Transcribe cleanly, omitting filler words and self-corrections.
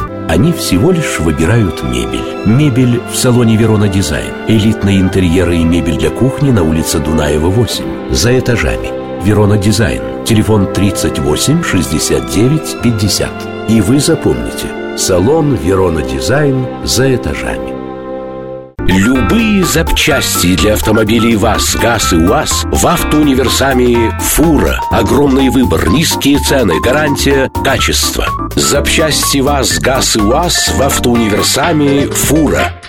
Они всего лишь выбирают мебель. Мебель в салоне «Верона Дизайн». Элитные интерьеры и мебель для кухни на улице Дунаева, 8. За этажами. «Верона Дизайн». Телефон 38 69 50. И вы запомните: салон «Верона Дизайн» за этажами. Любые запчасти для автомобилей ВАЗ, ГАЗ и УАЗ в автоуниверсаме «Фура». Огромный выбор, низкие цены, гарантия, качество. Запчасти ВАЗ, ГАЗ и УАЗ в автоуниверсаме «Фура».